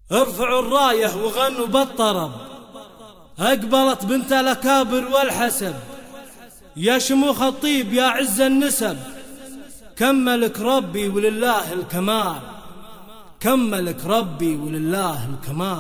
ارفعوا الراية وغنوا بالطرب، أقبلت بنت الأكابر والحسب، يا شموخ الطيب يا عز النسب، كملك ربي ولله الكمال، كملك ربي ولله الكمال.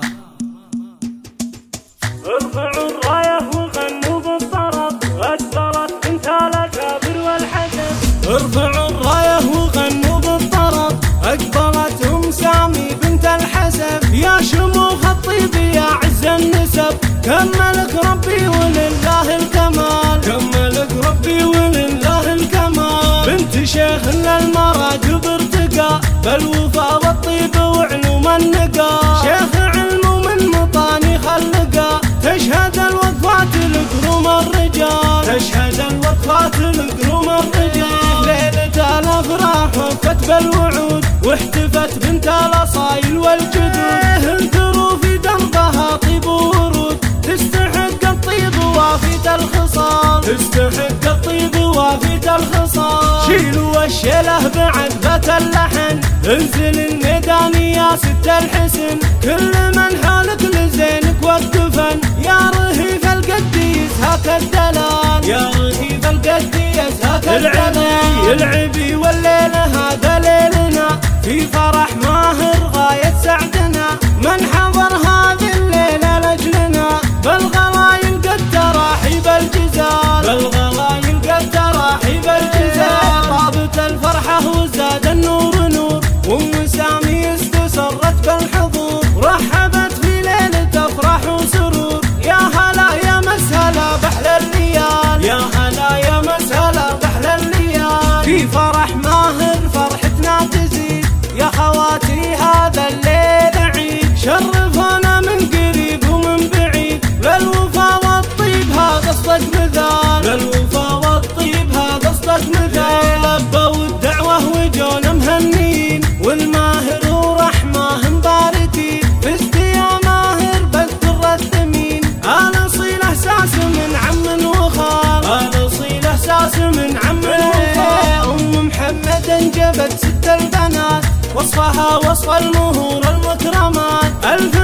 ارفعوا الراية وغنوا بالطرب، أقبلت بنت الأكابر والحسب. ارفعوا الراية وغنوا بالطرب، أقبلت سامي بنت الحسب، يا شموخ الطيب يا عز النسب، كملك ربي ولله الكمال، كملك ربي ولله الكمال. بنت شيخ للمراجب ارتقى، بالوفا والطيب وعلوم النقا، شيخ علم ومن مطاني خلقا، تشهد الوقفات لقروم الرجال، تشهد الوقفات لقروم الرجال. ليلة الافراح وفت بالوعود، واحتفت بنت الاصايل والجدود، انثروا في دربها طيب ورود، تستحق الطيب وافية الخصال، تستحق الطيب وافية الخصال. شيلوا الشيله بعد بات اللحن، انزل الميدان يا ست الحسن، كل من حالك لزينك والدفن، يا رهيف القد يزهاك الدلال، يا رهيف القد يزهاك الدلال. العبي والليل هذا ليلنا، في فرح ماهر غاية سعدنا، من حضر هذه الليلة لأجلنا، بالغلايل قد تراحيب الجزال، بالغلايل قد تراحيب الجزال. طابت الفرحة وزاد النور نور، وام سامي استسرت بالحضور، رحبت في ليلة افراح وسرور، يا هلا يا مسهلا بحل الليال، يا هلا يا مسهلا بحل الليال. في فرح ماهر فرحتنا تزيد، يا خواتي هذا الليل عيد، شرفونا من قريب ومن بعيد، للوفا والطيب هذا صدق مثال، للوفا والطيب هذا صدق مثال. لبوا الدعوة وجونا مهنين، والماهر ورحمة مباركين، فزت يا ماهر بالدر الثمين، انا صيل احساس من عم وخال، انا صيل احساس من عم وخال. ام محمد انجبت ست البنات، وصفها وصف المهور المكرمات،